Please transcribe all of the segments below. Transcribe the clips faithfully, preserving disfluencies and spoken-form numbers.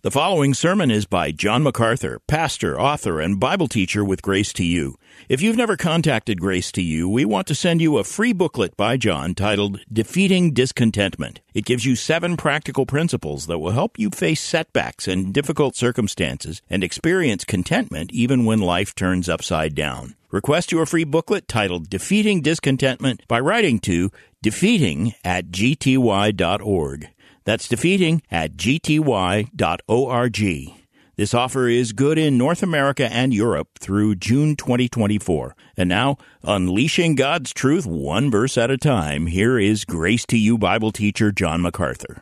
The following sermon is by John MacArthur, pastor, author, and Bible teacher with Grace to You. If you've never contacted Grace to You, we want to send you a free booklet by John titled Defeating Discontentment. It gives you seven practical principles that will help you face setbacks and difficult circumstances and experience contentment even when life turns upside down. Request your free booklet titled Defeating Discontentment by writing to defeating at g t y dot org. That's defeating at g t y dot org. This offer is good in North America and Europe through June twenty twenty-four. And now, unleashing God's truth one verse at a time, here is Grace to You Bible teacher John MacArthur.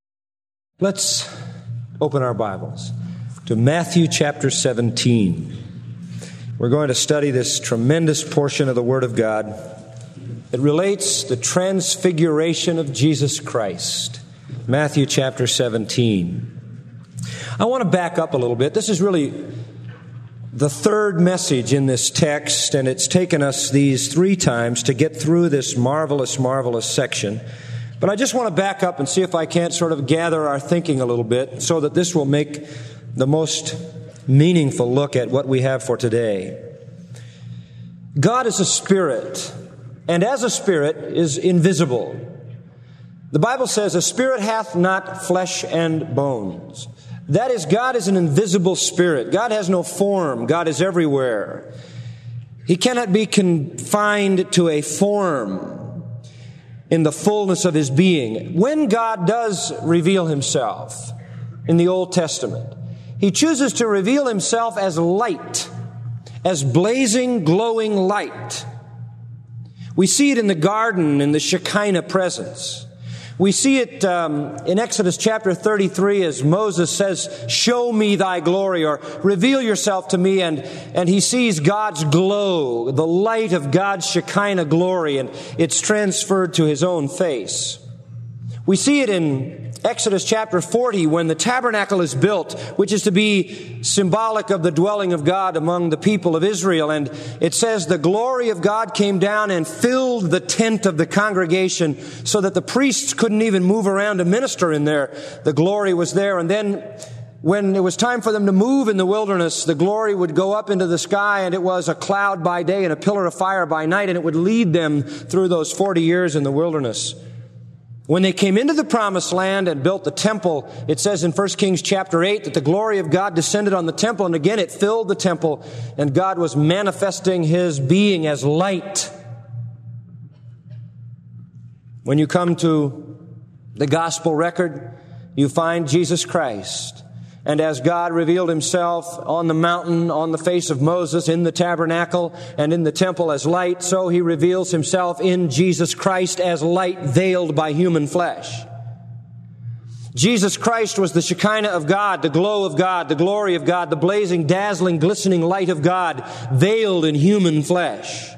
Let's open our Bibles to Matthew chapter seventeen. We're going to study this tremendous portion of the Word of God. It relates the transfiguration of Jesus Christ. Matthew chapter seventeen. I want to back up a little bit. This is really the third message in this text, and it's taken us these three times to get through this marvelous, marvelous section. But I just want to back up and see if I can't sort of gather our thinking a little bit so that this will make the most meaningful look at what we have for today. God is a spirit, and as a spirit is invisible. The Bible says, a spirit hath not flesh and bones. That is, God is an invisible spirit. God has no form. God is everywhere. He cannot be confined to a form in the fullness of His being. When God does reveal Himself in the Old Testament, He chooses to reveal Himself as light, as blazing, glowing light. We see it in the garden in the Shekinah presence. We see it um, in Exodus chapter thirty-three as Moses says, "Show me thy glory," or "Reveal yourself to me," and, and he sees God's glow, the light of God's Shekinah glory, and it's transferred to his own face. We see it in Exodus chapter forty when the tabernacle is built, which is to be symbolic of the dwelling of God among the people of Israel. And it says the glory of God came down and filled the tent of the congregation so that the priests couldn't even move around to minister in there. The glory was there. And then when it was time for them to move in the wilderness, the glory would go up into the sky, and it was a cloud by day and a pillar of fire by night, and it would lead them through those forty years in the wilderness. When they came into the promised land and built the temple, it says in First Kings chapter eight that the glory of God descended on the temple, and again it filled the temple, and God was manifesting His being as light. When you come to the gospel record, you find Jesus Christ. And as God revealed Himself on the mountain, on the face of Moses, in the tabernacle, and in the temple as light, so He reveals Himself in Jesus Christ as light veiled by human flesh. Jesus Christ was the Shekinah of God, the glow of God, the glory of God, the blazing, dazzling, glistening light of God, veiled in human flesh.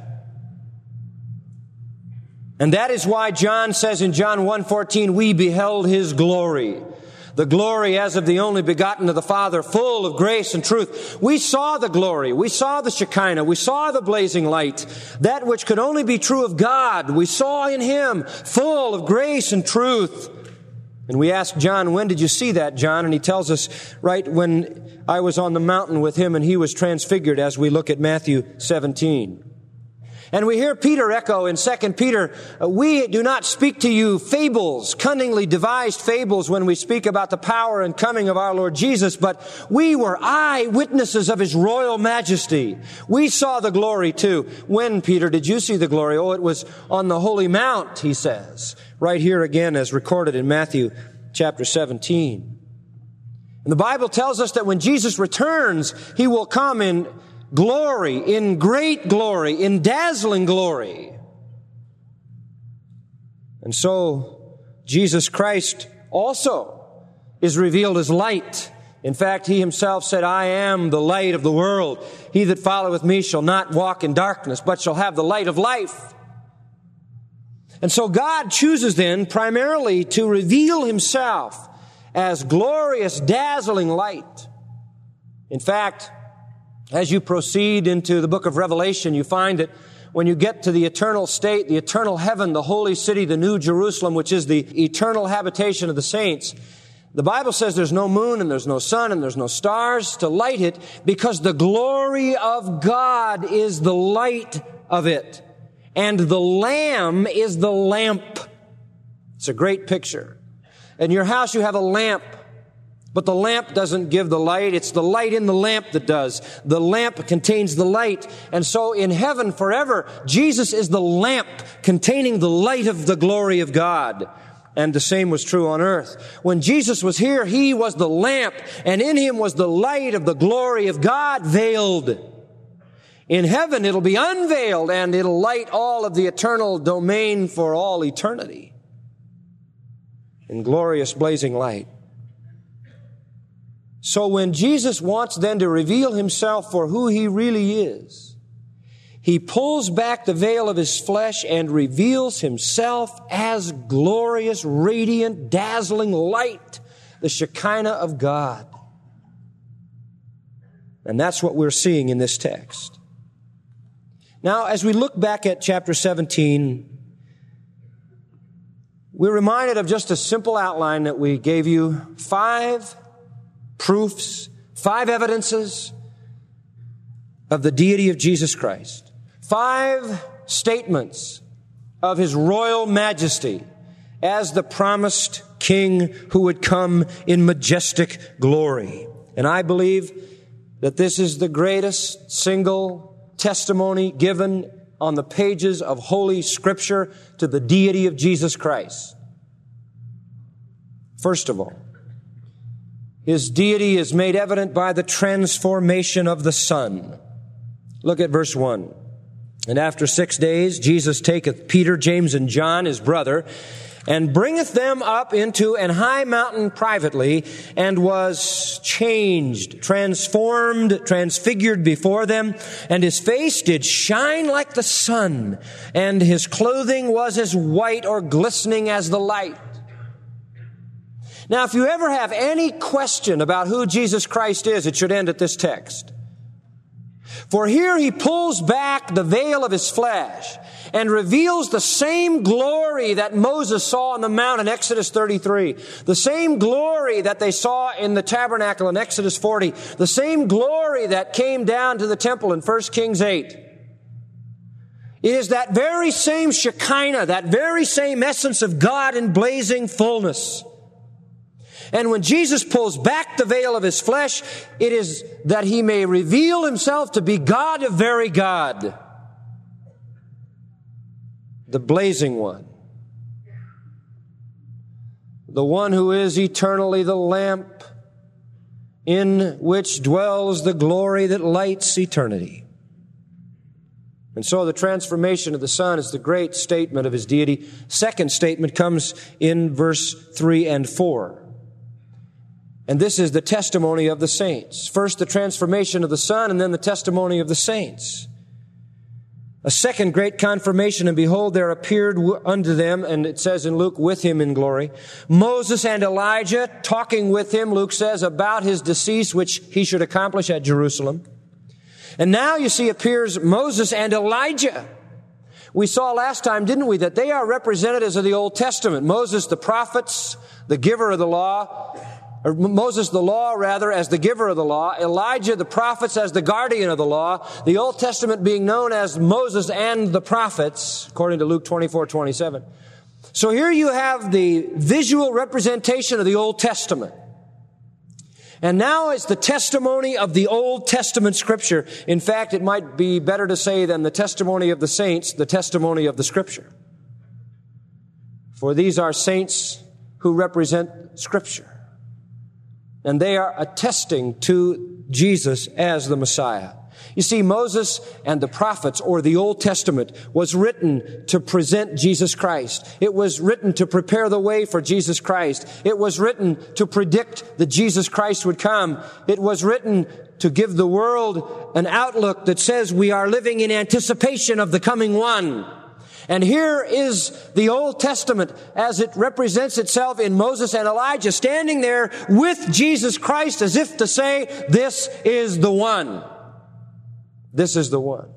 And that is why John says in John one fourteen, we beheld His glory. The glory as of the only begotten of the Father, full of grace and truth. We saw the glory. We saw the Shekinah. We saw the blazing light. That which could only be true of God, we saw in Him, full of grace and truth. And we asked John, when did you see that, John? And he tells us, right when I was on the mountain with Him and He was transfigured, as we look at Matthew seventeen. And we hear Peter echo in Second Peter, we do not speak to you fables, cunningly devised fables when we speak about the power and coming of our Lord Jesus, but we were eyewitnesses of His royal majesty. We saw the glory too. When, Peter, did you see the glory? Oh, it was on the holy mount, he says, right here again as recorded in Matthew chapter seventeen. And the Bible tells us that when Jesus returns, He will come in glory, in great glory, in dazzling glory. And so, Jesus Christ also is revealed as light. In fact, He Himself said, I am the light of the world. He that followeth me shall not walk in darkness, but shall have the light of life. And so God chooses then primarily to reveal Himself as glorious, dazzling light. In fact, as you proceed into the book of Revelation, you find that when you get to the eternal state, the eternal heaven, the holy city, the new Jerusalem, which is the eternal habitation of the saints, The Bible says there's no moon and there's no sun and there's no stars to light it because the glory of God is the light of it. And the Lamb is the lamp. It's a great picture. In your house you have a lamp, but the lamp doesn't give the light. It's the light in the lamp that does. The lamp contains the light. And so in heaven forever, Jesus is the lamp containing the light of the glory of God. And the same was true on earth. When Jesus was here, He was the lamp, and in Him was the light of the glory of God veiled. In heaven, it'll be unveiled, and it'll light all of the eternal domain for all eternity in glorious blazing light. So when Jesus wants then to reveal Himself for who He really is, He pulls back the veil of His flesh and reveals Himself as glorious, radiant, dazzling light, the Shekinah of God. And that's what we're seeing in this text. Now, as we look back at chapter seventeen, we're reminded of just a simple outline that we gave you. Five proofs, five evidences of the deity of Jesus Christ. Five statements of His royal majesty as the promised King who would come in majestic glory. And I believe that this is the greatest single testimony given on the pages of Holy Scripture to the deity of Jesus Christ. First of all, His deity is made evident by the transformation of the Son. Look at verse one. And after six days, Jesus taketh Peter, James, and John, His brother, and bringeth them up into an high mountain privately, and was changed, transformed, transfigured before them, and His face did shine like the sun, and His clothing was as white or glistening as the light. Now, if you ever have any question about who Jesus Christ is, it should end at this text. For here He pulls back the veil of His flesh and reveals the same glory that Moses saw on the mount in Exodus thirty-three, the same glory that they saw in the tabernacle in Exodus forty, the same glory that came down to the temple in First Kings eight. It is that very same Shekinah, that very same essence of God in blazing fullness. And when Jesus pulls back the veil of His flesh, it is that He may reveal Himself to be God of very God, the blazing one, the one who is eternally the lamp in which dwells the glory that lights eternity. And so the transformation of the Son is the great statement of His deity. Second statement comes in verse three and four. And this is the testimony of the saints. First, the transformation of the Son, and then the testimony of the saints. A second great confirmation, and behold, there appeared unto them, and it says in Luke, with Him in glory, Moses and Elijah, talking with Him, Luke says, about His decease, which He should accomplish at Jerusalem. And now you see appears Moses and Elijah. We saw last time, didn't we, that they are representatives of the Old Testament. Moses, the prophets, the giver of the law, or Moses, the law, rather, as the giver of the law. Elijah, the prophets, as the guardian of the law. The Old Testament being known as Moses and the prophets, according to Luke twenty-four twenty-seven. So here you have the visual representation of the Old Testament. And now it's the testimony of the Old Testament Scripture. In fact, it might be better to say than the testimony of the saints, the testimony of the Scripture. For these are saints who represent Scripture. And they are attesting to Jesus as the Messiah. You see, Moses and the prophets, or the Old Testament, was written to present Jesus Christ. It was written to prepare the way for Jesus Christ. It was written to predict that Jesus Christ would come. It was written to give the world an outlook that says we are living in anticipation of the coming one. And here is the Old Testament as it represents itself in Moses and Elijah standing there with Jesus Christ as if to say, this is the one. This is the one.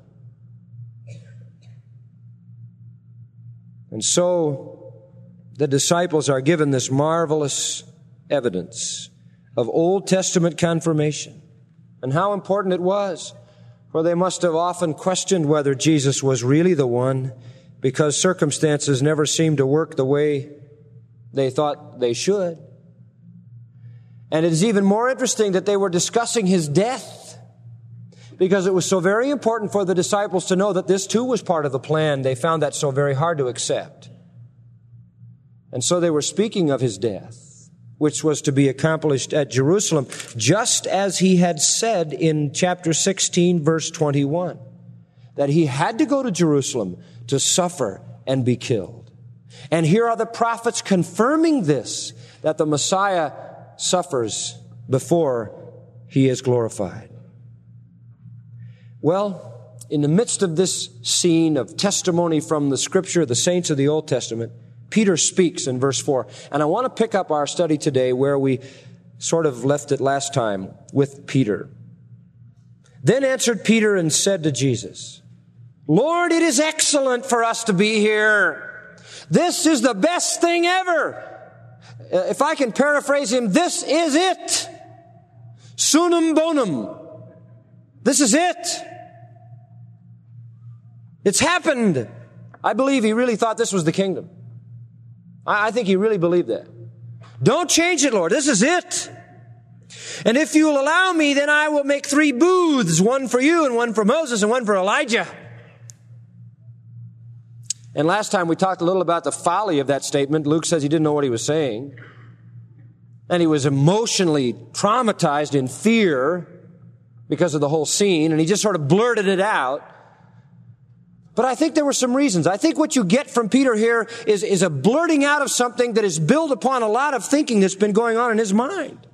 And so the disciples are given this marvelous evidence of Old Testament confirmation, and how important it was, for they must have often questioned whether Jesus was really the one, because circumstances never seemed to work the way they thought they should. And it is even more interesting that they were discussing his death, because it was so very important for the disciples to know that this too was part of the plan. They found that so very hard to accept. And so they were speaking of his death, which was to be accomplished at Jerusalem, just as he had said in chapter sixteen, verse twenty-one, that he had to go to Jerusalem to suffer and be killed. And here are the prophets confirming this, that the Messiah suffers before he is glorified. Well, in the midst of this scene of testimony from the Scripture, the saints of the Old Testament, Peter speaks in verse four. And I want to pick up our study today where we sort of left it last time with Peter. Then answered Peter and said to Jesus, Lord, it is excellent for us to be here. This is the best thing ever. If I can paraphrase him, this is it. Sunum bonum. This is it. It's happened. I believe he really thought this was the kingdom. I think he really believed that. Don't change it, Lord. This is it. And if you'll allow me, then I will make three booths, one for you and one for Moses and one for Elijah. And last time we talked a little about the folly of that statement. Luke says he didn't know what he was saying. And he was emotionally traumatized in fear because of the whole scene. And he just sort of blurted it out. But I think there were some reasons. I think what you get from Peter here is, is a blurting out of something that is built upon a lot of thinking that's been going on in his mind.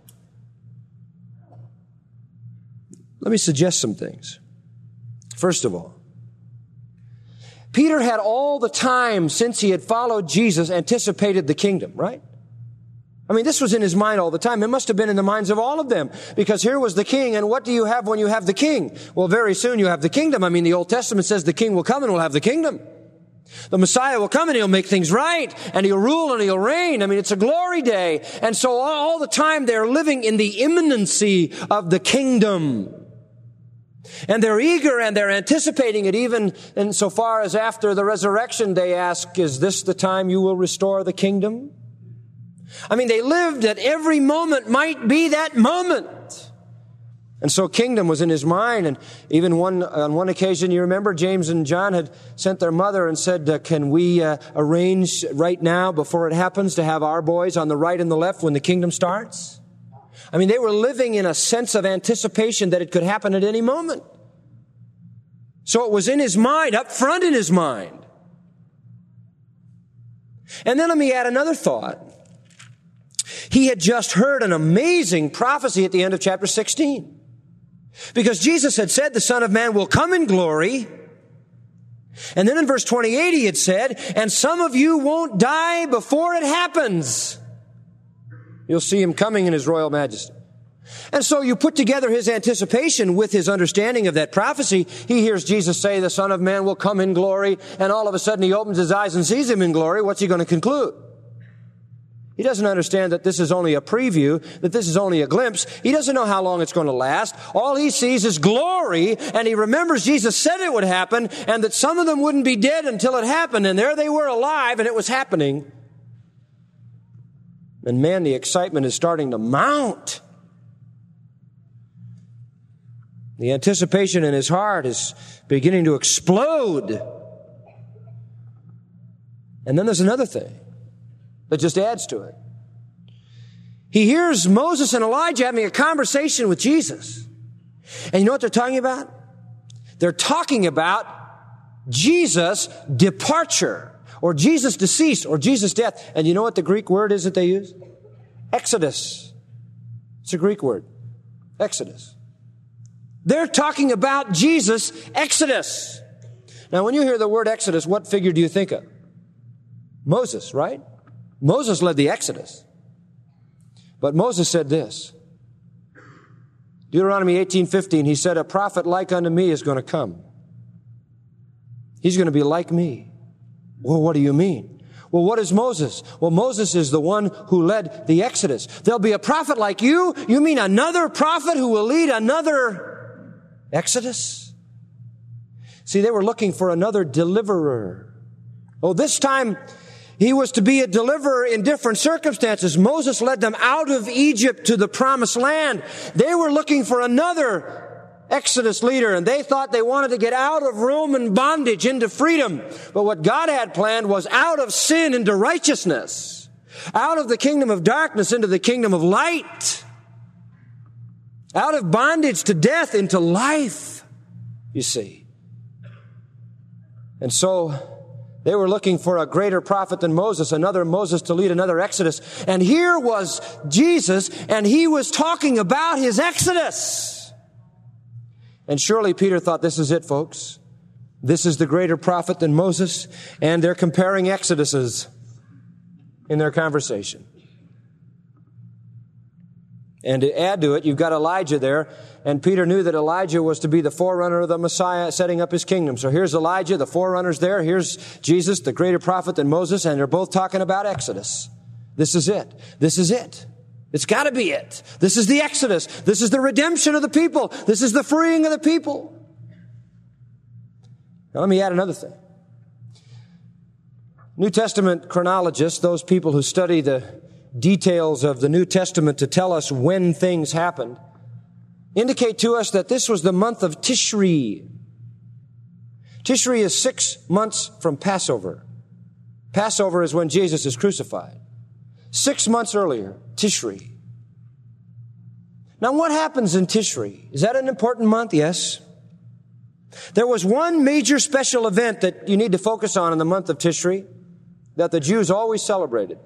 Let me suggest some things. First of all, Peter had all the time since he had followed Jesus anticipated the kingdom, right? I mean, this was in his mind all the time. It must have been in the minds of all of them, because here was the king, and what do you have when you have the king? Well, very soon you have the kingdom. I mean, the Old Testament says the king will come and we'll have the kingdom. The Messiah will come and he'll make things right, and he'll rule and he'll reign. I mean, it's a glory day. And so all the time they're living in the imminency of the kingdom. And they're eager and they're anticipating it, even insofar as after the resurrection they ask, is this the time you will restore the kingdom? I mean, they lived that every moment might be that moment. And so kingdom was in his mind. And even one, on one occasion, you remember, James and John had sent their mother and said, uh, can we uh, arrange right now, before it happens, to have our boys on the right and the left when the kingdom starts? I mean, they were living in a sense of anticipation that it could happen at any moment. So it was in his mind, up front in his mind. And then let me add another thought. He had just heard an amazing prophecy at the end of chapter sixteen. Because Jesus had said the Son of Man will come in glory. And then in verse twenty-eight he had said, and some of you won't die before it happens. You'll see him coming in his royal majesty. And so you put together his anticipation with his understanding of that prophecy. He hears Jesus say the Son of Man will come in glory, and all of a sudden he opens his eyes and sees him in glory. What's he going to conclude? He doesn't understand that this is only a preview, that this is only a glimpse. He doesn't know how long it's going to last. All he sees is glory, and he remembers Jesus said it would happen, and that some of them wouldn't be dead until it happened, and there they were alive, and it was happening. And man, the excitement is starting to mount. The anticipation in his heart is beginning to explode. And then there's another thing that just adds to it. He hears Moses and Elijah having a conversation with Jesus. And you know what they're talking about? They're talking about Jesus' departure, or Jesus' decease, or Jesus' death. And you know what the Greek word is that they use? Exodus. It's a Greek word. Exodus. They're talking about Jesus' exodus. Now, when you hear the word exodus, what figure do you think of? Moses, right? Moses led the exodus. But Moses said this. Deuteronomy eighteen fifteen, he said, a prophet like unto me is going to come. He's going to be like me. Well, what do you mean? Well, what is Moses? Well, Moses is the one who led the Exodus. There'll be a prophet like you? You mean another prophet who will lead another Exodus? See, they were looking for another deliverer. Oh, this time he was to be a deliverer in different circumstances. Moses led them out of Egypt to the promised land. They were looking for another Exodus leader, and they thought they wanted to get out of Roman bondage into freedom. But what God had planned was out of sin into righteousness, out of the kingdom of darkness into the kingdom of light, out of bondage to death into life, you see. And so they were looking for a greater prophet than Moses, another Moses to lead another Exodus. And here was Jesus, and he was talking about his Exodus. And surely Peter thought, this is it, folks. This is the greater prophet than Moses. And they're comparing Exoduses in their conversation. And to add to it, you've got Elijah there. And Peter knew that Elijah was to be the forerunner of the Messiah setting up his kingdom. So here's Elijah, the forerunner's there. Here's Jesus, the greater prophet than Moses. And they're both talking about Exodus. This is it. This is it. It's got to be it. This is the Exodus. This is the redemption of the people. This is the freeing of the people. Now let me add another thing. New Testament chronologists, those people who study the details of the New Testament to tell us when things happened, indicate to us that this was the month of Tishri. Tishri is six months from Passover. Passover is when Jesus is crucified. Six months earlier, Tishri. Now, what happens in Tishri? Is that an important month? Yes. There was one major special event that you need to focus on in the month of Tishri that the Jews always celebrated.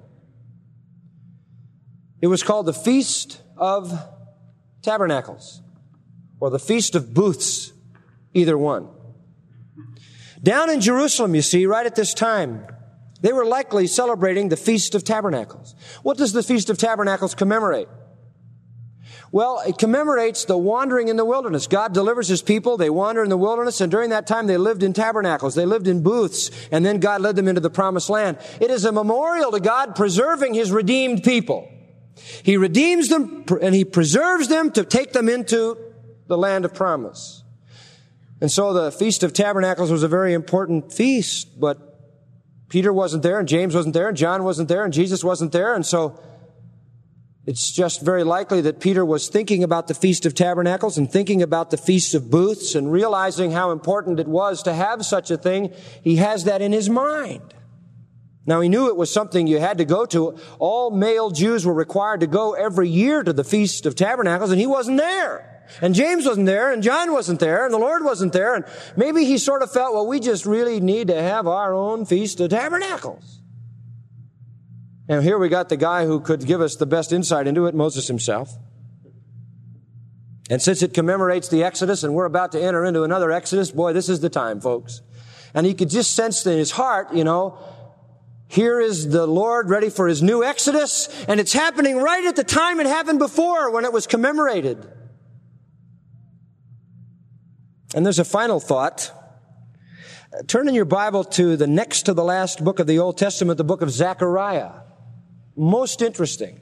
It was called the Feast of Tabernacles, or the Feast of Booths, either one. Down in Jerusalem, you see, right at this time, they were likely celebrating the Feast of Tabernacles. What does the Feast of Tabernacles commemorate? Well, it commemorates the wandering in the wilderness. God delivers his people. They wander in the wilderness, and during that time they lived in tabernacles. They lived in booths, and then God led them into the promised land. It is a memorial to God preserving his redeemed people. He redeems them, and he preserves them to take them into the land of promise. And so the Feast of Tabernacles was a very important feast, but Peter wasn't there, and James wasn't there, and John wasn't there, and Jesus wasn't there, and so it's just very likely that Peter was thinking about the Feast of Tabernacles and thinking about the Feast of Booths and realizing how important it was to have such a thing. He has that in his mind. Now, he knew it was something you had to go to. All male Jews were required to go every year to the Feast of Tabernacles, and he wasn't there. And James wasn't there, and John wasn't there, and the Lord wasn't there, and maybe he sort of felt, well, we just really need to have our own Feast of Tabernacles. And here we got the guy who could give us the best insight into it, Moses himself. And since it commemorates the Exodus, and we're about to enter into another Exodus, boy, this is the time, folks. And he could just sense in his heart, you know, here is the Lord ready for his new Exodus, and it's happening right at the time it happened before when it was commemorated. And there's a final thought. Turn in your Bible to the next to the last book of the Old Testament, the book of Zechariah. Most interesting.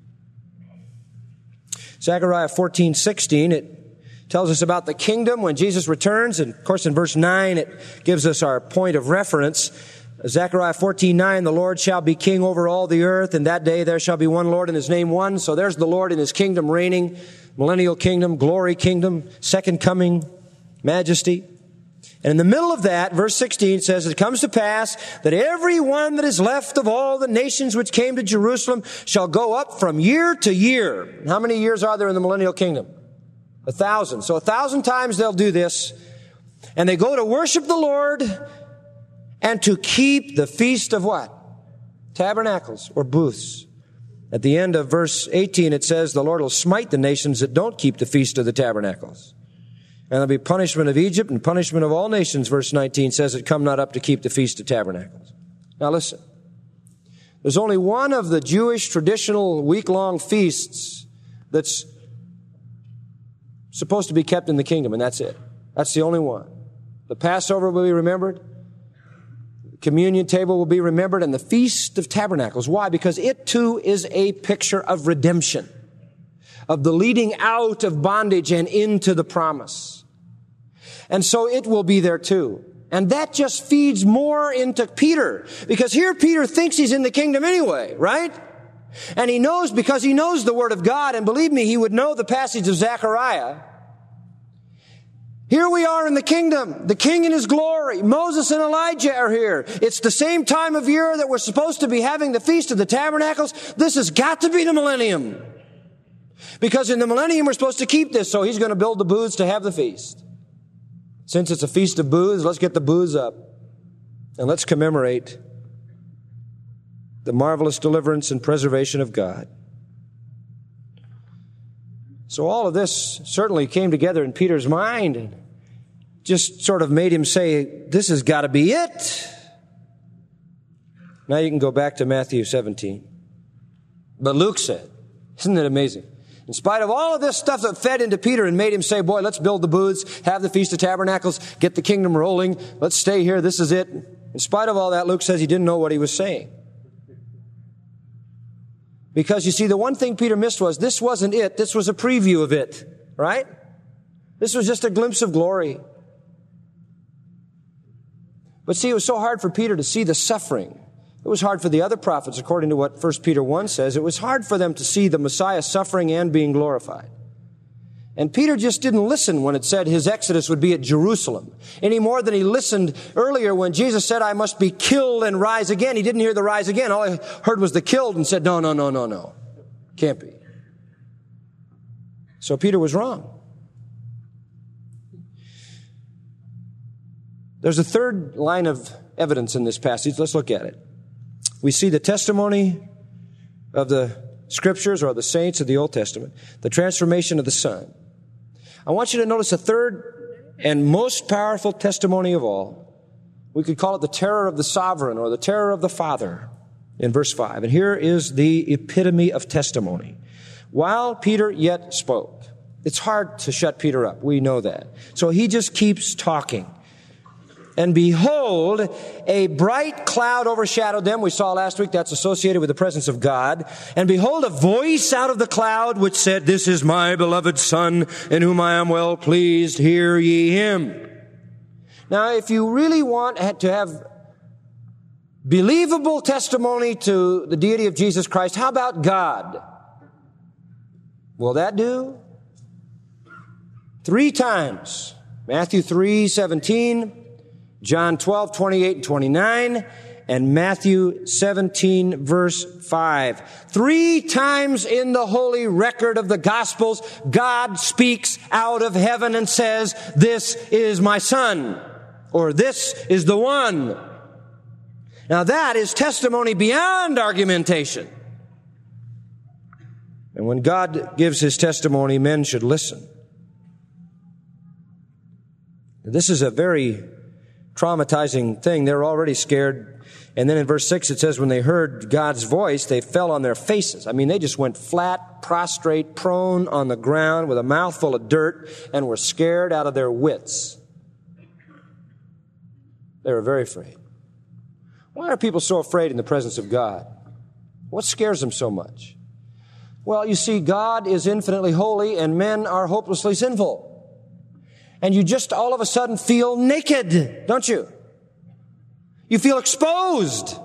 Zechariah fourteen sixteen, it tells us about the kingdom when Jesus returns. And of course in verse nine, it gives us our point of reference. Zechariah fourteen nine, the Lord shall be king over all the earth, and that day there shall be one Lord and his name one. So there's the Lord in his kingdom reigning, millennial kingdom, glory kingdom, second coming, majesty. And in the middle of that, verse sixteen says, it comes to pass that every one that is left of all the nations which came to Jerusalem shall go up from year to year. How many years are there in the millennial kingdom? A thousand. So a thousand times they'll do this. And they go to worship the Lord and to keep the feast of what? Tabernacles or booths. At the end of verse eighteen, it says, the Lord will smite the nations that don't keep the feast of the tabernacles. And there'll be punishment of Egypt and punishment of all nations, verse nineteen says, that come not up to keep the Feast of Tabernacles. Now listen. There's only one of the Jewish traditional week-long feasts that's supposed to be kept in the kingdom, and that's it. That's the only one. The Passover will be remembered. communion table will be remembered, and the Feast of Tabernacles. Why? Because it too is a picture of redemption, of the leading out of bondage and into the promise. And so it will be there too. And that just feeds more into Peter, because here Peter thinks he's in the kingdom anyway, right? And he knows, because he knows the Word of God, and believe me, he would know the passage of Zechariah. Here we are in the kingdom, the king in his glory. Moses and Elijah are here. It's the same time of year that we're supposed to be having the Feast of the Tabernacles. This has got to be the millennium, because in the millennium we're supposed to keep this, so he's going to build the booths to have the feast. Since it's a feast of booths, let's get the booths up and let's commemorate the marvelous deliverance and preservation of God. So all of this certainly came together in Peter's mind and just sort of made him say, this has got to be it. Now you can go back to Matthew seventeen. But Luke said, isn't it amazing? In spite of all of this stuff that fed into Peter and made him say, boy, let's build the booths, have the Feast of Tabernacles, get the kingdom rolling, let's stay here, this is it. In spite of all that, Luke says he didn't know what he was saying. Because you see, the one thing Peter missed was, this wasn't it, this was a preview of it, right? This was just a glimpse of glory. But see, it was so hard for Peter to see the suffering. It was hard for the other prophets, according to what First Peter one says. It was hard for them to see the Messiah suffering and being glorified. And Peter just didn't listen when it said his exodus would be at Jerusalem, any more than he listened earlier when Jesus said, I must be killed and rise again. He didn't hear the rise again. All he heard was the killed and said, no, no, no, no, no. Can't be. So Peter was wrong. There's a third line of evidence in this passage. Let's look at it. We see the testimony of the Scriptures, or the saints of the Old Testament, the transformation of the Son. I want you to notice a third and most powerful testimony of all. We could call it the terror of the sovereign, or the terror of the Father, in verse five. And here is the epitome of testimony. While Peter yet spoke, it's hard to shut Peter up. We know that. So he just keeps talking. And behold, a bright cloud overshadowed them. We saw last week that's associated with the presence of God. And behold, a voice out of the cloud which said, this is my beloved Son, in whom I am well pleased. Hear ye him. Now, if you really want to have believable testimony to the deity of Jesus Christ, how about God? Will that do? Three times. Matthew three seventeen. John twelve, twenty-eight and twenty-nine, and Matthew seventeen, verse five. Three times in the holy record of the Gospels, God speaks out of heaven and says, this is my Son, or this is the one. Now that is testimony beyond argumentation. And when God gives his testimony, men should listen. This is a very traumatizing thing. They're already scared. And then in verse six it says, when they heard God's voice, they fell on their faces. I mean, they just went flat, prostrate, prone on the ground with a mouthful of dirt and were scared out of their wits. They were very afraid. Why are people so afraid in the presence of God? What scares them so much? Well, you see, God is infinitely holy and men are hopelessly sinful. And you just all of a sudden feel naked, don't you? You feel exposed.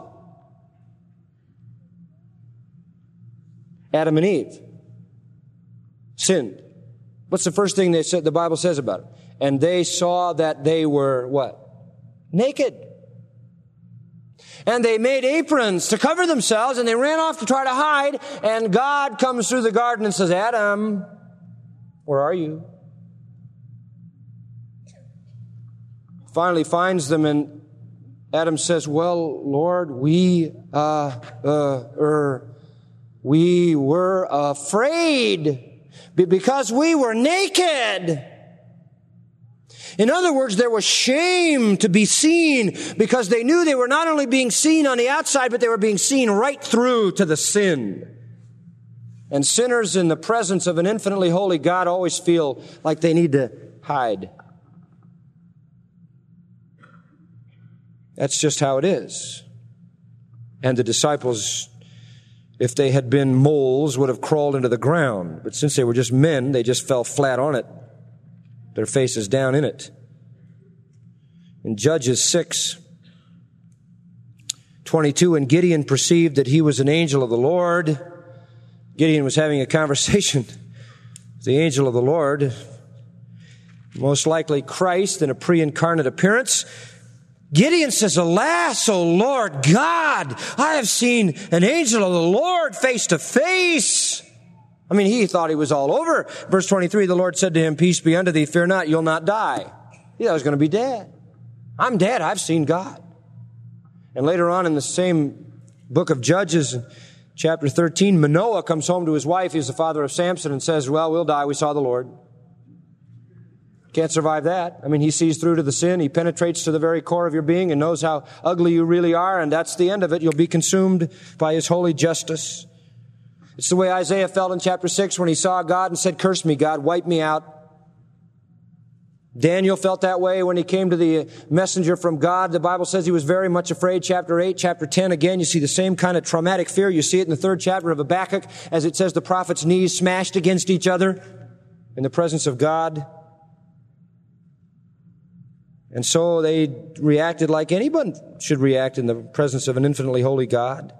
Adam and Eve sinned. What's the first thing they said, the Bible says about it? And they saw that they were what? Naked. And they made aprons to cover themselves, and they ran off to try to hide, and God comes through the garden and says, Adam, where are you? Finally finds them, and Adam says, well, Lord, we, uh, uh, er, we were afraid because we were naked. In other words, there was shame to be seen because they knew they were not only being seen on the outside, but they were being seen right through to the sin. And sinners in the presence of an infinitely holy God always feel like they need to hide. That's just how it is. And the disciples, if they had been moles, would have crawled into the ground. But since they were just men, they just fell flat on it, their faces down in it. In Judges six twenty-two, and Gideon perceived that he was an angel of the Lord. Gideon was having a conversation with the angel of the Lord, most likely Christ in a pre-incarnate appearance. Gideon says, alas, O Lord God, I have seen an angel of the Lord face to face. I mean, he thought he was all over. Verse twenty-three, the Lord said to him, peace be unto thee, fear not, you'll not die. He thought he was going to be dead. I'm dead, I've seen God. And later on in the same book of Judges, chapter thirteen, Manoah comes home to his wife, he's the father of Samson, and says, well, we'll die, we saw the Lord. Can't survive that. I mean, he sees through to the sin. He penetrates to the very core of your being and knows how ugly you really are, and that's the end of it. You'll be consumed by his holy justice. It's the way Isaiah felt in chapter six when he saw God and said, curse me, God, wipe me out. Daniel felt that way when he came to the messenger from God. The Bible says he was very much afraid. Chapter eight, chapter ten, again, you see the same kind of traumatic fear. You see it in the third chapter of Habakkuk as it says the prophet's knees smashed against each other in the presence of God. And so they reacted like anyone should react in the presence of an infinitely holy God.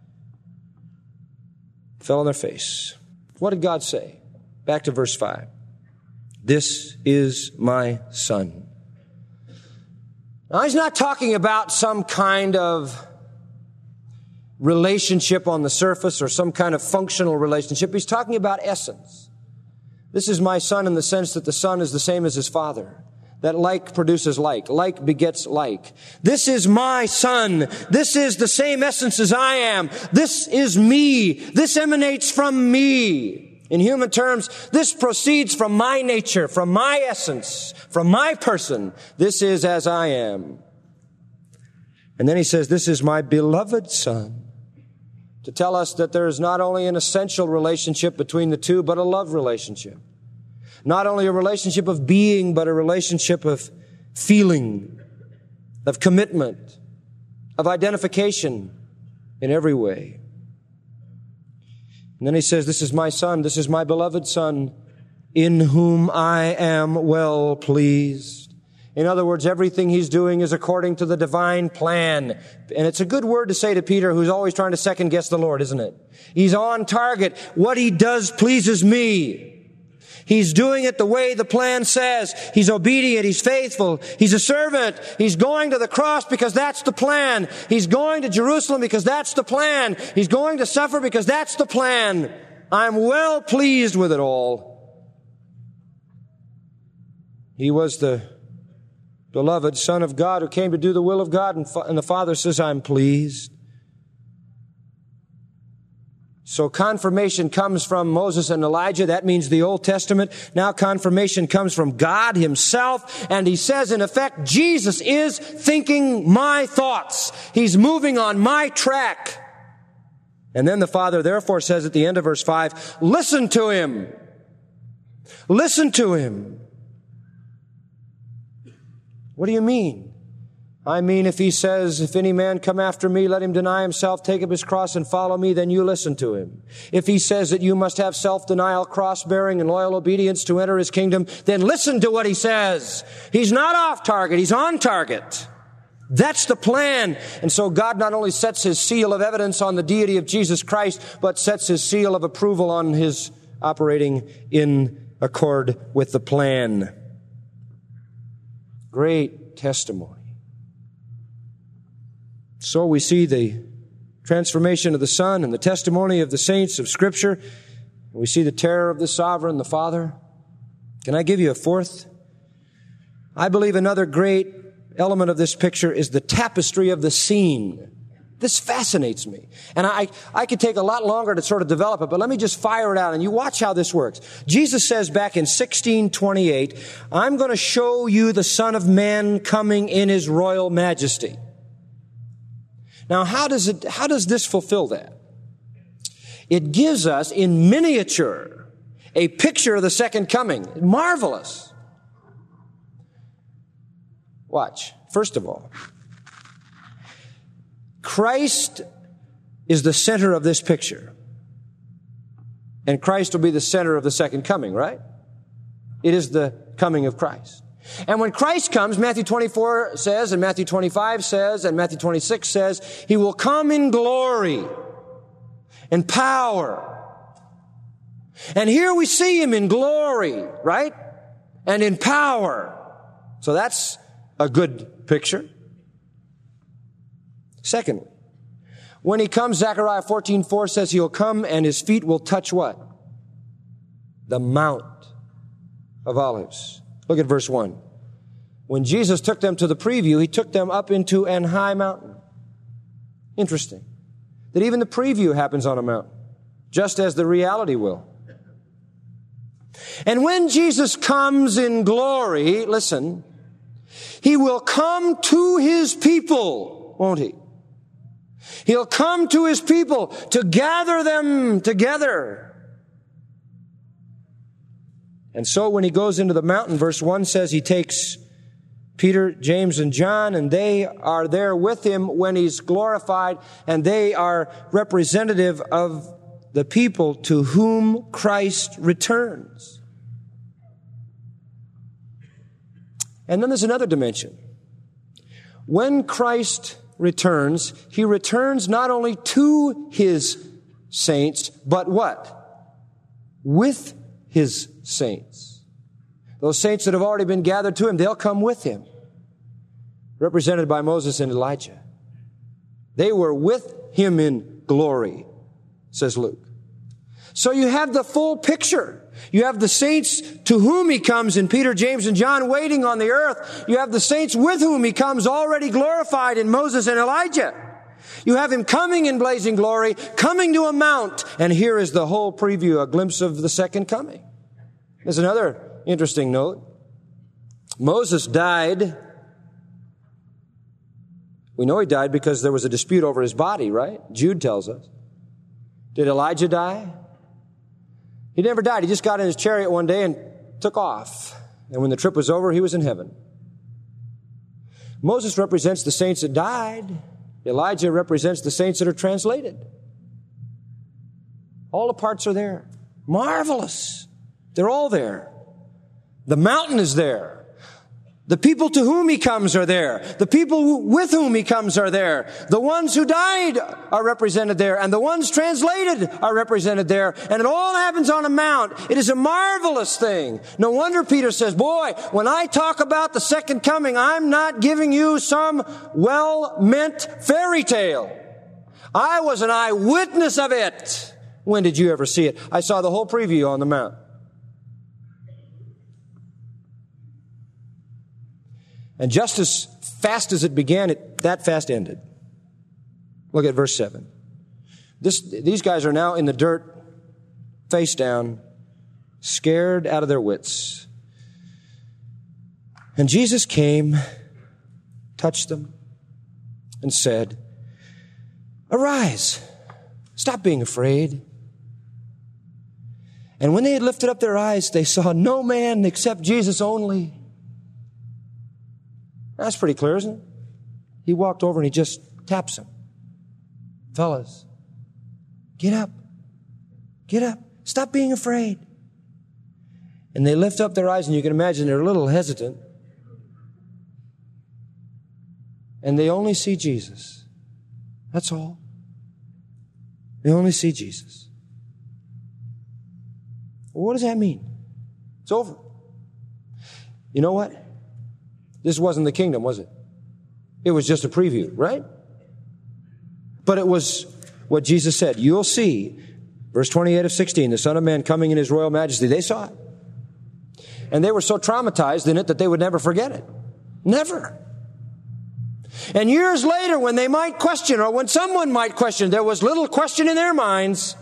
Fell on their face. What did God say? Back to verse five. This is my son. Now, he's not talking about some kind of relationship on the surface or some kind of functional relationship. He's talking about essence. This is my son in the sense that the son is the same as his father. That like produces like. Like begets like. This is my son. This is the same essence as I am. This is me. This emanates from me. In human terms, this proceeds from my nature, from my essence, from my person. This is as I am. And then he says, this is my beloved son. To tell us that there is not only an essential relationship between the two, but a love relationship. Not only a relationship of being, but a relationship of feeling, of commitment, of identification in every way. And then he says, this is my son, this is my beloved son, in whom I am well pleased. In other words, everything he's doing is according to the divine plan. And it's a good word to say to Peter, who's always trying to second guess the Lord, isn't it? He's on target. What he does pleases me. He's doing it the way the plan says. He's obedient. He's faithful. He's a servant. He's going to the cross because that's the plan. He's going to Jerusalem because that's the plan. He's going to suffer because that's the plan. I'm well pleased with it all. He was the beloved Son of God who came to do the will of God, and the Father says, I'm pleased. So confirmation comes from Moses and Elijah. That means the Old Testament. Now confirmation comes from God himself. And he says, in effect, Jesus is thinking my thoughts. He's moving on my track. And then the Father therefore says at the end of verse five, listen to him. Listen to him. What do you mean? I mean, if he says, if any man come after me, let him deny himself, take up his cross and follow me, then you listen to him. If he says that you must have self-denial, cross-bearing, and loyal obedience to enter his kingdom, then listen to what he says. He's not off target, he's on target. That's the plan. And so God not only sets his seal of evidence on the deity of Jesus Christ, but sets his seal of approval on his operating in accord with the plan. Great testimony. So we see the transformation of the Son and the testimony of the saints of Scripture. We see the terror of the sovereign, the Father. Can I give you a fourth? I believe another great element of this picture is the tapestry of the scene. This fascinates me. And I, I could take a lot longer to sort of develop it, but let me just fire it out and you watch how this works. Jesus says back in sixteen twenty-eight, I'm going to show you the Son of Man coming in his royal majesty. Now, how does it, how does this fulfill that? It gives us in miniature a picture of the second coming. Marvelous. Watch. First of all, Christ is the center of this picture. And Christ will be the center of the second coming, right? It is the coming of Christ. And when Christ comes, Matthew twenty-four says, and Matthew twenty-five says, and Matthew twenty-six says, He will come in glory and power. And here we see Him in glory, right? And in power. So that's a good picture. Secondly, when He comes, Zechariah fourteen four says He'll come and His feet will touch what? The Mount of Olives. Look at verse one. When Jesus took them to the preview, He took them up into an high mountain. Interesting. That even the preview happens on a mountain, just as the reality will. And when Jesus comes in glory, listen, He will come to His people, won't He? He'll come to His people to gather them together. And so when He goes into the mountain, verse one says He takes Peter, James, and John, and they are there with Him when He's glorified, and they are representative of the people to whom Christ returns. And then there's another dimension. When Christ returns, He returns not only to His saints, but what? With His saints. Those saints that have already been gathered to Him, they'll come with Him. Represented by Moses and Elijah. They were with Him in glory, says Luke. So you have the full picture. You have the saints to whom He comes in Peter, James, and John waiting on the earth. You have the saints with whom He comes already glorified in Moses and Elijah. You have Him coming in blazing glory, coming to a mount. And here is the whole preview, a glimpse of the second coming. There's another interesting note. Moses died. We know he died because there was a dispute over his body, right? Jude tells us. Did Elijah die? He never died. He just got in his chariot one day and took off. And when the trip was over, he was in heaven. Moses represents the saints that died. Elijah represents the saints that are translated. All the parts are there. Marvelous. They're all there. The mountain is there. The people to whom He comes are there. The people with whom He comes are there. The ones who died are represented there. And the ones translated are represented there. And it all happens on a mount. It is a marvelous thing. No wonder Peter says, boy, when I talk about the second coming, I'm not giving you some well-meant fairy tale. I was an eyewitness of it. When did you ever see it? I saw the whole preview on the mount. And just as fast as it began, it that fast ended. Look at verse seven. This, these guys are now in the dirt, face down, scared out of their wits. And Jesus came, touched them, and said, "Arise, stop being afraid." And when they had lifted up their eyes, they saw no man except Jesus only. That's pretty clear, isn't it? He walked over and He just taps them. Fellas, get up. Get up. Stop being afraid. And they lift up their eyes, and you can imagine they're a little hesitant. And they only see Jesus. That's all. They only see Jesus. Well, what does that mean? It's over. You know what? This wasn't the kingdom, was it? It was just a preview, right? But it was what Jesus said. You'll see, verse twenty-eight of sixteen, the Son of Man coming in His royal majesty. They saw it. And they were so traumatized in it that they would never forget it. Never. And years later, when they might question, or when someone might question, there was little question in their minds.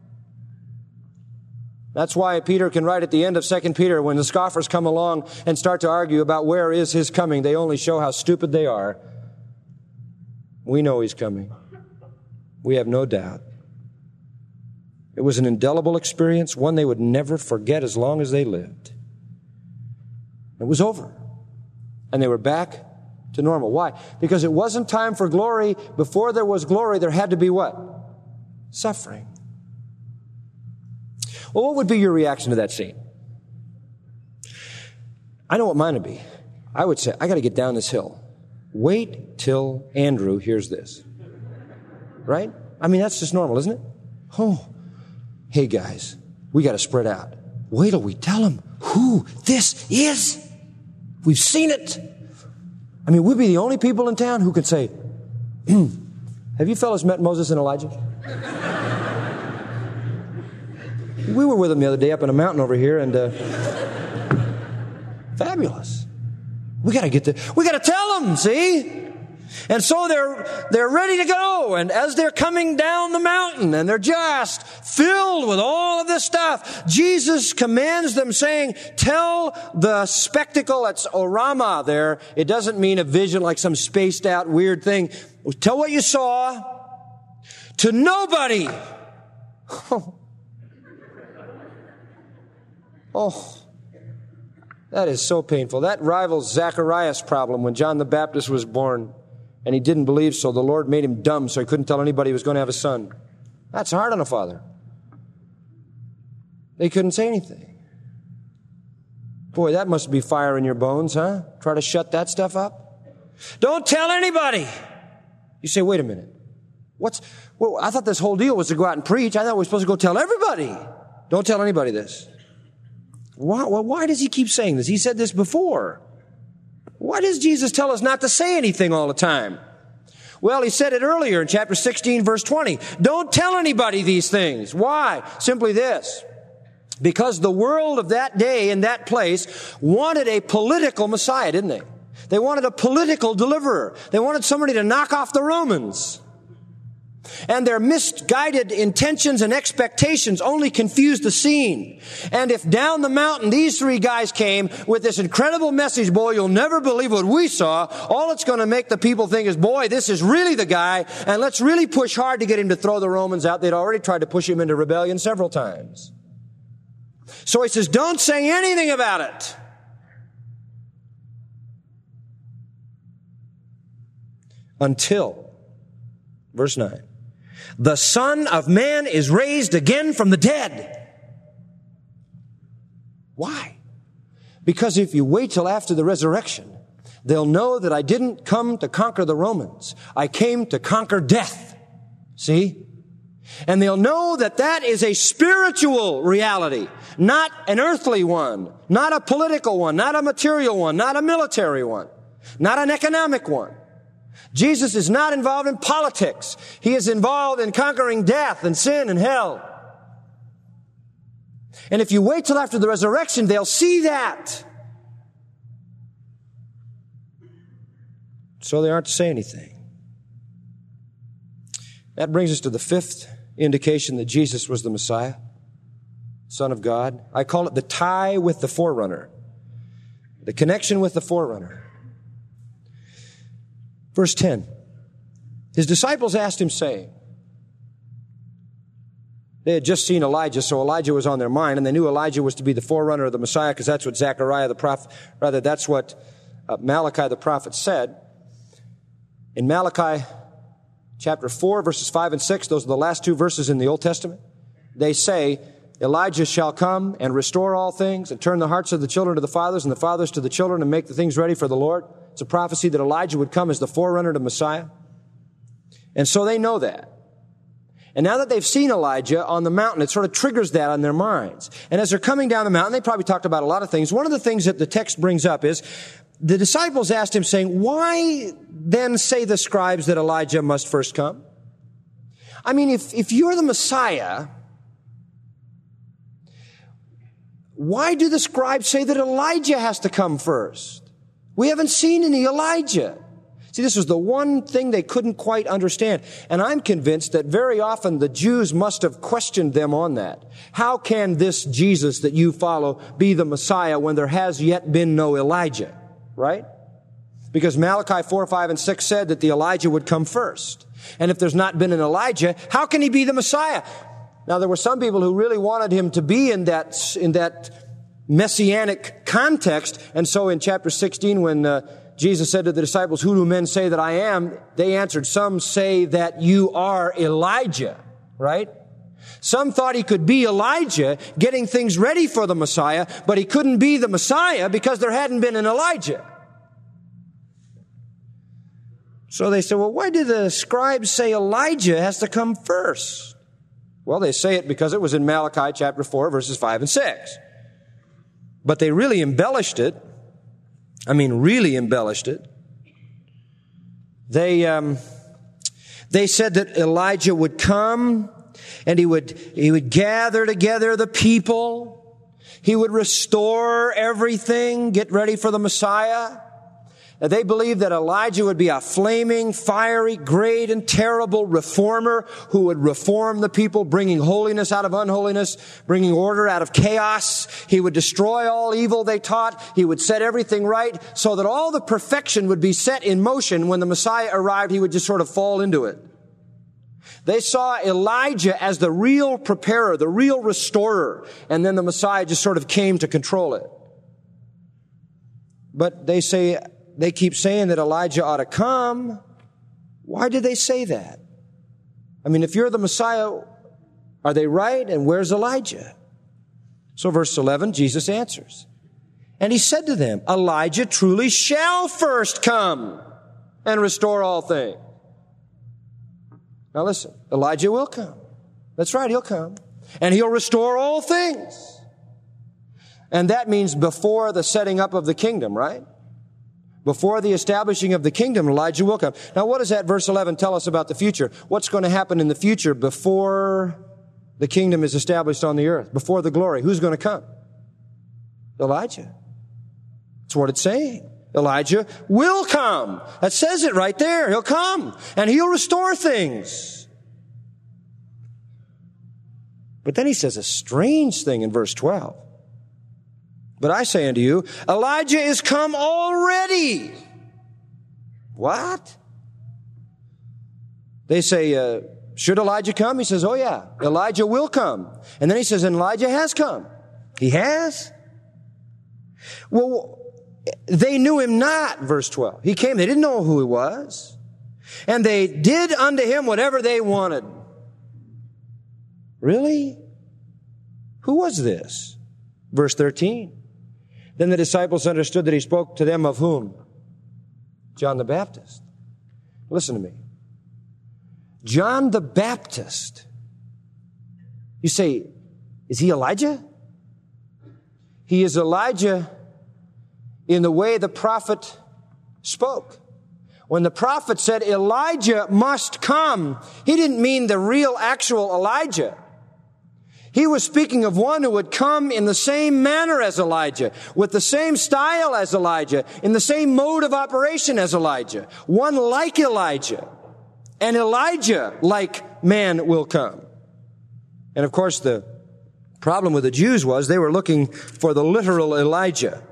That's why Peter can write at the end of Second Peter, when the scoffers come along and start to argue about where is His coming, they only show how stupid they are. We know He's coming. We have no doubt. It was an indelible experience, one they would never forget as long as they lived. It was over. And they were back to normal. Why? Because it wasn't time for glory. Before there was glory, there had to be what? Suffering. Well, what would be your reaction to that scene? I know what mine would be. I would say, I got to get down this hill. Wait till Andrew hears this. Right? I mean, that's just normal, isn't it? Oh, hey guys, we got to spread out. Wait till we tell him who this is. We've seen it. I mean, we'd be the only people in town who could say, have you fellas met Moses and Elijah? We were with them the other day up in a mountain over here, and uh, fabulous. We got to get the, we got to tell them, see? And so they're, they're ready to go. And as they're coming down the mountain and they're just filled with all of this stuff, Jesus commands them saying, tell the spectacle, that's orama there. It doesn't mean a vision like some spaced out weird thing. Tell what you saw to nobody. Oh, that is so painful. That rivals Zacharias' problem when John the Baptist was born. And he didn't believe, so the Lord made him dumb so he couldn't tell anybody he was going to have a son. That's hard on a father. They couldn't say anything. Boy, that must be fire in your bones, huh? Try to shut that stuff up. Don't tell anybody. You say, wait a minute. What's, well, I thought this whole deal was to go out and preach. I thought we were supposed to go tell everybody. Don't tell anybody this. Why, well, why does he keep saying this? He said this before. Why does Jesus tell us not to say anything all the time? Well, he said it earlier in chapter sixteen, verse twenty. Don't tell anybody these things. Why? Simply this. Because the world of that day and that place wanted a political Messiah, didn't they? They wanted a political deliverer. They wanted somebody to knock off the Romans. And their misguided intentions and expectations only confused the scene. And if down the mountain these three guys came with this incredible message, boy, you'll never believe what we saw, all it's going to make the people think is, boy, this is really the guy, and let's really push hard to get him to throw the Romans out. They'd already tried to push him into rebellion several times. So he says, don't say anything about it. Until, verse nine, the Son of Man is raised again from the dead. Why? Because if you wait till after the resurrection, they'll know that I didn't come to conquer the Romans. I came to conquer death. See? And they'll know that that is a spiritual reality, not an earthly one, not a political one, not a material one, not a military one, not an economic one. Jesus is not involved in politics. He is involved in conquering death and sin and hell. And if you wait till after the resurrection, they'll see that. So they aren't to say anything. That brings us to the fifth indication that Jesus was the Messiah, Son of God. I call it the tie with the forerunner, the connection with the forerunner. Verse ten, his disciples asked him, saying, they had just seen Elijah, so Elijah was on their mind, and they knew Elijah was to be the forerunner of the Messiah, because that's what Zechariah the prophet, rather, that's what uh, Malachi the prophet said. In Malachi chapter four, verses five and six, those are the last two verses in the Old Testament, they say, Elijah shall come and restore all things, and turn the hearts of the children to the fathers, and the fathers to the children, and make the things ready for the Lord. It's a prophecy that Elijah would come as the forerunner to Messiah. And so they know that. And now that they've seen Elijah on the mountain, it sort of triggers that on their minds. And as they're coming down the mountain, they probably talked about a lot of things. One of the things that the text brings up is the disciples asked him, saying, why then say the scribes that Elijah must first come? I mean, if, if you're the Messiah, why do the scribes say that Elijah has to come first? We haven't seen any Elijah. See, this was the one thing they couldn't quite understand. And I'm convinced that very often the Jews must have questioned them on that. How can this Jesus that you follow be the Messiah when there has yet been no Elijah? Right? Because Malachi four, five, and six said that the Elijah would come first. And if there's not been an Elijah, how can he be the Messiah? Now, there were some people who really wanted him to be in that, in that messianic context. And so in chapter sixteen, when uh, Jesus said to the disciples, who do men say that I am? They answered, some say that you are Elijah, right? Some thought he could be Elijah getting things ready for the Messiah, but he couldn't be the Messiah because there hadn't been an Elijah. So they said, well, why do the scribes say Elijah has to come first? Well, they say it because it was in Malachi chapter four, verses five and six. But they really embellished it. I mean, really embellished it. They, um, they said that Elijah would come and he would, he would gather together the people. He would restore everything, get ready for the Messiah. They believed that Elijah would be a flaming, fiery, great, and terrible reformer who would reform the people, bringing holiness out of unholiness, bringing order out of chaos. He would destroy all evil, they taught. He would set everything right so that all the perfection would be set in motion. When the Messiah arrived, he would just sort of fall into it. They saw Elijah as the real preparer, the real restorer, and then the Messiah just sort of came to control it. But they say, they keep saying that Elijah ought to come. Why did they say that? I mean, if you're the Messiah, are they right? And where's Elijah? So verse eleven, Jesus answers. And he said to them, Elijah truly shall first come and restore all things. Now listen, Elijah will come. That's right, he'll come. And he'll restore all things. And that means before the setting up of the kingdom, right? Before the establishing of the kingdom, Elijah will come. Now, what does that verse eleven tell us about the future? What's going to happen in the future before the kingdom is established on the earth? Before the glory? Who's going to come? Elijah. That's what it's saying. Elijah will come. That says it right there. He'll come and he'll restore things. But then he says a strange thing in verse twelve. But I say unto you, Elijah is come already. What? They say, uh, should Elijah come? He says, oh yeah, Elijah will come. And then he says, and Elijah has come. He has? Well, they knew him not, verse twelve. He came, they didn't know who he was. And they did unto him whatever they wanted. Really? Who was this? Verse thirteen. Then the disciples understood that he spoke to them of whom? John the Baptist. Listen to me. John the Baptist. You say, is he Elijah? He is Elijah in the way the prophet spoke. When the prophet said Elijah must come, he didn't mean the real actual Elijah. He was speaking of one who would come in the same manner as Elijah, with the same style as Elijah, in the same mode of operation as Elijah. One like Elijah. And Elijah, like man, will come. And of course, the problem with the Jews was they were looking for the literal Elijah.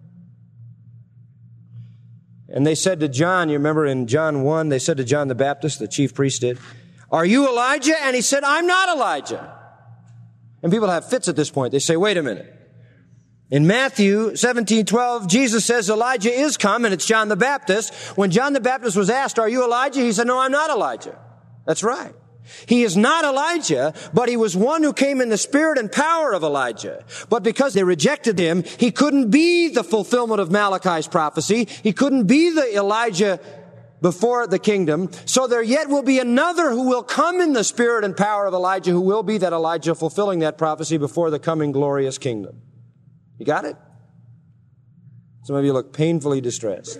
And they said to John, you remember in John one, they said to John the Baptist, the chief priest did, are you Elijah? And he said, I'm not Elijah. And people have fits at this point. They say, wait a minute. In Matthew seventeen twelve, Jesus says Elijah is come, and it's John the Baptist. When John the Baptist was asked, are you Elijah? He said, no, I'm not Elijah. That's right. He is not Elijah, but he was one who came in the spirit and power of Elijah. But because they rejected him, he couldn't be the fulfillment of Malachi's prophecy. He couldn't be the Elijah before the kingdom. So there yet will be another who will come in the spirit and power of Elijah, who will be that Elijah fulfilling that prophecy before the coming glorious kingdom. You got it? Some of you look painfully distressed.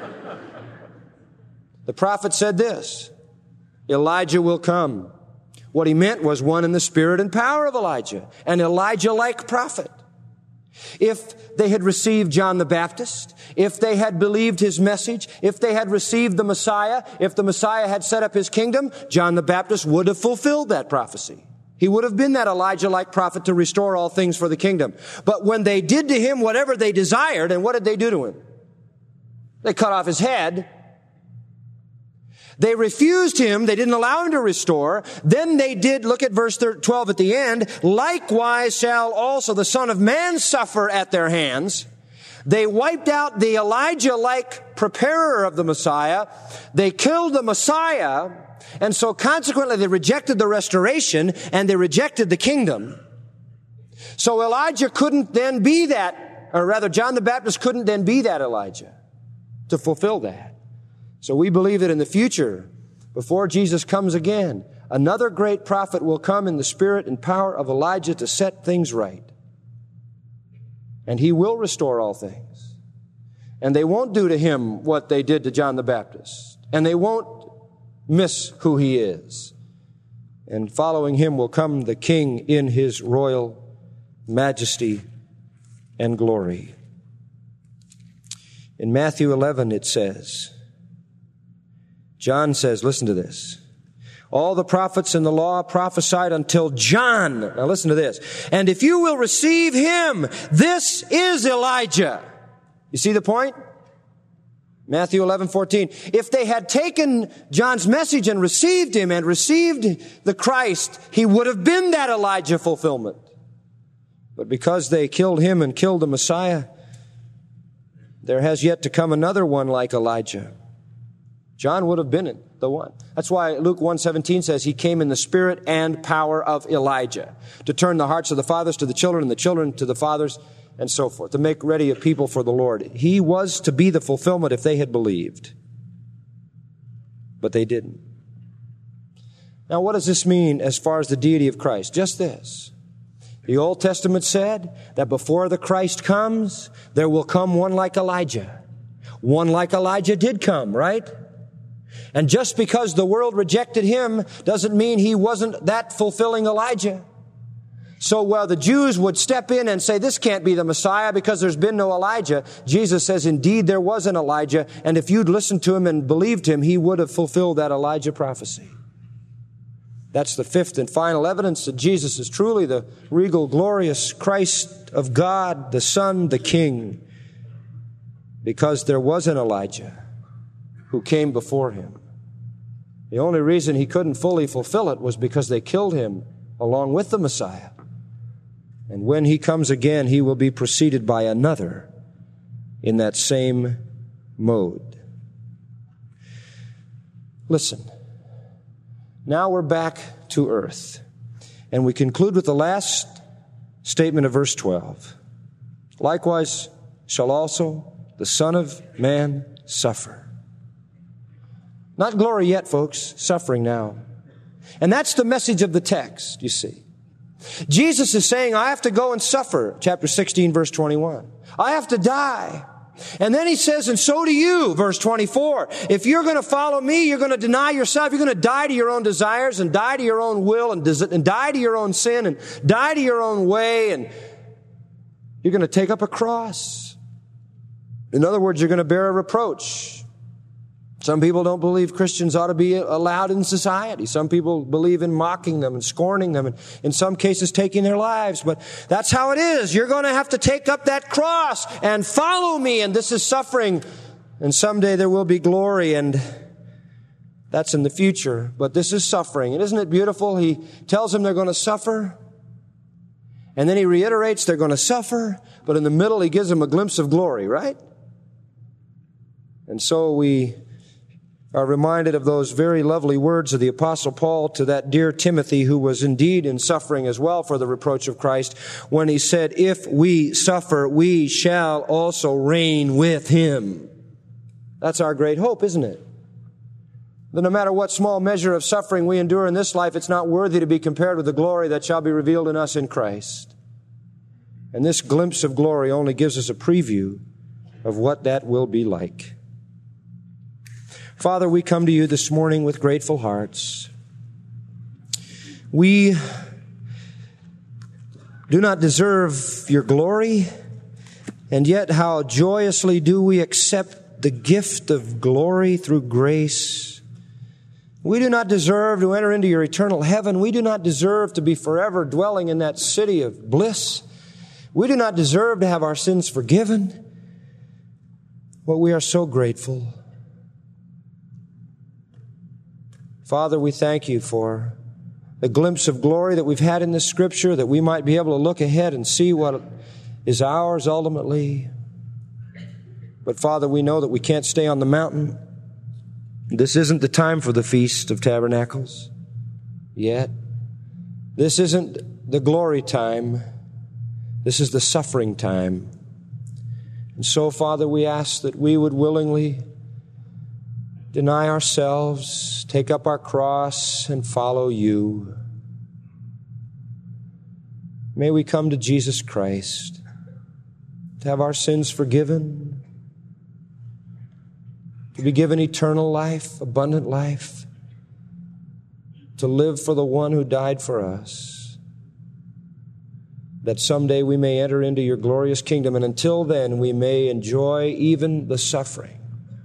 The prophet said this, Elijah will come. What he meant was one in the spirit and power of Elijah, an Elijah-like prophet. If they had received John the Baptist, if they had believed his message, if they had received the Messiah, if the Messiah had set up his kingdom, John the Baptist would have fulfilled that prophecy. He would have been that Elijah-like prophet to restore all things for the kingdom. But when they did to him whatever they desired, and what did they do to him? They cut off his head. They refused him. They didn't allow him to restore. Then they did, look at verse twelve at the end, likewise shall also the Son of Man suffer at their hands. They wiped out the Elijah-like preparer of the Messiah. They killed the Messiah. And so consequently they rejected the restoration and they rejected the kingdom. So Elijah couldn't then be that, or rather John the Baptist couldn't then be that Elijah to fulfill that. So we believe that in the future, before Jesus comes again, another great prophet will come in the spirit and power of Elijah to set things right. And he will restore all things. And they won't do to him what they did to John the Baptist. And they won't miss who he is. And following him will come the King in his royal majesty and glory. In Matthew eleven it says, John says, listen to this. All the prophets in the law prophesied until John. Now listen to this. And if you will receive him, this is Elijah. You see the point? Matthew eleven fourteen. If they had taken John's message and received him and received the Christ, he would have been that Elijah fulfillment. But because they killed him and killed the Messiah, there has yet to come another one like Elijah. John would have been it, the one. That's why Luke one seventeen says he came in the spirit and power of Elijah to turn the hearts of the fathers to the children and the children to the fathers and so forth, to make ready a people for the Lord. He was to be the fulfillment if they had believed. But they didn't. Now what does this mean as far as the deity of Christ? Just this. The Old Testament said that before the Christ comes, there will come one like Elijah. One like Elijah did come, right? And just because the world rejected him doesn't mean he wasn't that fulfilling Elijah. So while the Jews would step in and say, this can't be the Messiah because there's been no Elijah, Jesus says, indeed, there was an Elijah. And if you'd listened to him and believed him, he would have fulfilled that Elijah prophecy. That's the fifth and final evidence that Jesus is truly the regal, glorious Christ of God, the Son, the King, because there was an Elijah who came before him. The only reason he couldn't fully fulfill it was because they killed him along with the Messiah. And when he comes again, he will be preceded by another in that same mode. Listen. Now we're back to earth. And we conclude with the last statement of verse twelve. Likewise shall also the Son of Man suffer. Not glory yet, folks. Suffering now. And that's the message of the text, you see. Jesus is saying, I have to go and suffer. Chapter sixteen, verse twenty-one. I have to die. And then he says, and so do you, verse twenty-four. If you're going to follow me, you're going to deny yourself. You're going to die to your own desires and die to your own will and, des- and die to your own sin and die to your own way. And you're going to take up a cross. In other words, you're going to bear a reproach. Some people don't believe Christians ought to be allowed in society. Some people believe in mocking them and scorning them and in some cases taking their lives. But that's how it is. You're going to have to take up that cross and follow me. And this is suffering. And someday there will be glory. And that's in the future. But this is suffering. And isn't it beautiful? He tells them they're going to suffer. And then he reiterates they're going to suffer. But in the middle, he gives them a glimpse of glory, right? And so we are reminded of those very lovely words of the Apostle Paul to that dear Timothy, who was indeed in suffering as well for the reproach of Christ, when he said, if we suffer, we shall also reign with him. That's our great hope, isn't it? That no matter what small measure of suffering we endure in this life, it's not worthy to be compared with the glory that shall be revealed in us in Christ. And this glimpse of glory only gives us a preview of what that will be like. Father, we come to you this morning with grateful hearts. We do not deserve your glory, and yet how joyously do we accept the gift of glory through grace. We do not deserve to enter into your eternal heaven. We do not deserve to be forever dwelling in that city of bliss. We do not deserve to have our sins forgiven, but we are so grateful. Father, we thank you for the glimpse of glory that we've had in this scripture, that we might be able to look ahead and see what is ours ultimately. But Father, we know that we can't stay on the mountain. This isn't the time for the Feast of Tabernacles yet. This isn't the glory time. This is the suffering time. And so, Father, we ask that we would willingly deny ourselves, take up our cross, and follow you. May we come to Jesus Christ to have our sins forgiven, to be given eternal life, abundant life, to live for the one who died for us, that someday we may enter into your glorious kingdom, and until then we may enjoy even the suffering,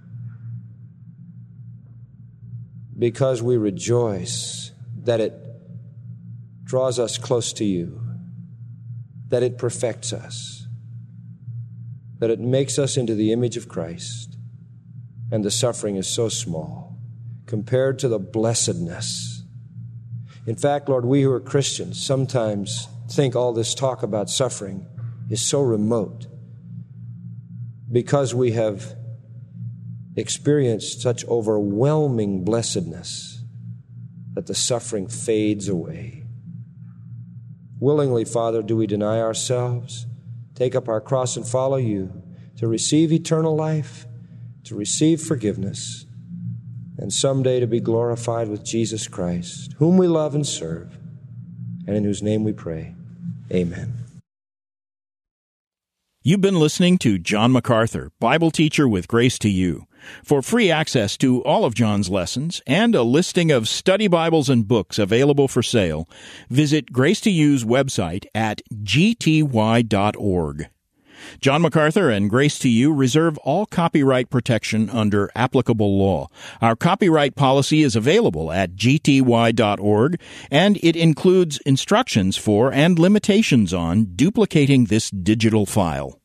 because we rejoice that it draws us close to you, that it perfects us, that it makes us into the image of Christ, and the suffering is so small compared to the blessedness. In fact, Lord, we who are Christians sometimes think all this talk about suffering is so remote because we have experienced such overwhelming blessedness that the suffering fades away. Willingly, Father, do we deny ourselves, take up our cross and follow you to receive eternal life, to receive forgiveness, and someday to be glorified with Jesus Christ, whom we love and serve, and in whose name we pray. Amen. You've been listening to John MacArthur, Bible teacher with Grace to You. For free access to all of John's lessons and a listing of study Bibles and books available for sale, visit Grace to You's website at g t y dot org. John MacArthur and Grace to You reserve all copyright protection under applicable law. Our copyright policy is available at g t y dot org, and it includes instructions for and limitations on duplicating this digital file.